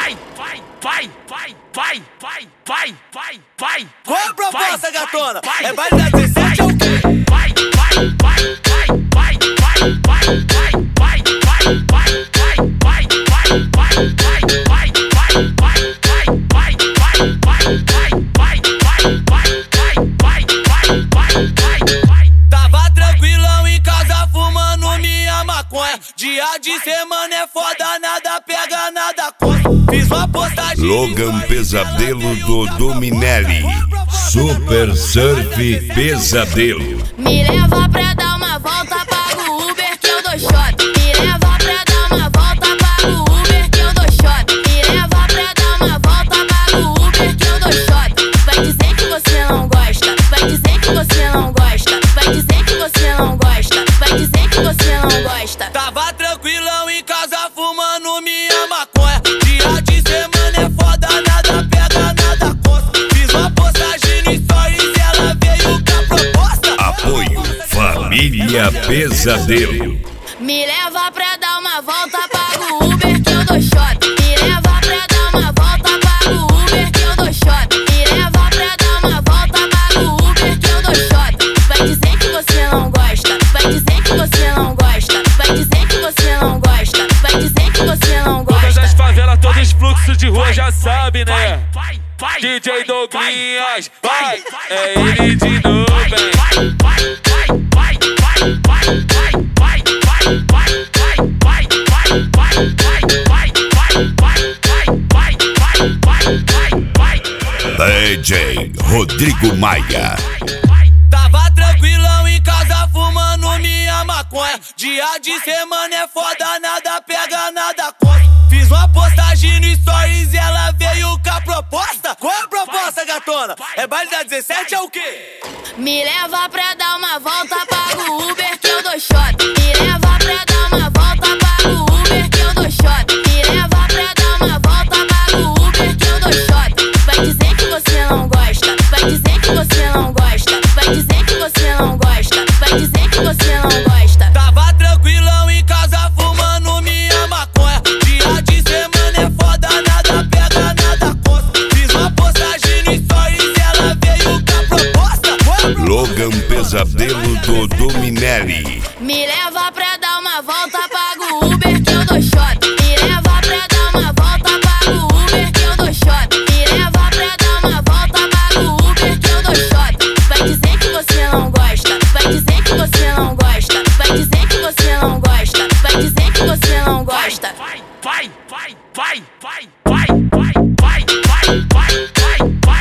Qual a proposta, gatona? É baile da 17 ou o quê? Tava tranquilão em casa fumando minha maconha. Dia de semana é foda, nada pega, nada conta. Fiz uma postagem. Logan Pesadelo do Dominelli. Super Surf Pesadelo. Me leva pra dar uma volta, pago o Uber que eu dou shot. Me leva pra dar uma volta, pago o Uber que eu dou shot. Me leva pra dar uma volta, pago o Uber que eu dou shot. Vai dizer que você não gosta, vai dizer que você não gosta, vai dizer que você não gosta, vai dizer que você não gosta. Tava tranquilão em casa fumando minha maconha. Dia de semana é foda, nada pega, nada conta. Fiz uma postagem no stories e ela veio com a proposta. Apoio Família Pesadelo. Me leva pra dar uma volta, pago o Uber que eu dou shot. Me leva pra dar uma volta, pago o Uber que eu dou shot. Me leva pra dar uma volta, pago o Uber que eu dou shot. Vai dizer que você não gosta, vai dizer que você não gosta, vai dizer que você não gosta, vai dizer que você não gosta. Todas as favelas, todos os fluxos de rua já sabe, né? DJ Douglinhas, vai, é ele de novo, hein? DJ Rodrigo Maia. Tava tranquilão em casa fumando minha maconha. Dia de semana é foda, nada pega, nada conta. Fiz uma postagem no stories e ela veio com a proposta. Qual a proposta, gatona? É baile da 17 ou o quê? Me leva pra dar uma volta, pago o Uber que eu dou shot. Me leva pra dar uma volta, pago o Uber que eu dou shot. Me leva pra dar uma volta, pago o Uber que eu dou shot. Vai dizer que você não gosta, vai dizer que você não gosta, vai dizer que você não gosta, vai dizer que você não gosta. Tava tranquilão em casa fumando minha maconha. Dia de semana é foda, nada pega, nada conta. Fiz uma postagem no stories e ela veio com a proposta. Logan Pesadelo do Dominelli. Me leva pra dar uma volta, pago o Uber que eu dou shot. Me leva pra dar uma volta, pago o Uber que eu dou shot. Me leva pra dar uma volta, pago o Uber que eu dou shot. Vai dizer que você não gosta, vai dizer que você não gosta, vai dizer que você não gosta, vai dizer que você não gosta. Vai, vai, vai, vai, vai, vai, vai, vai, vai, vai, vai.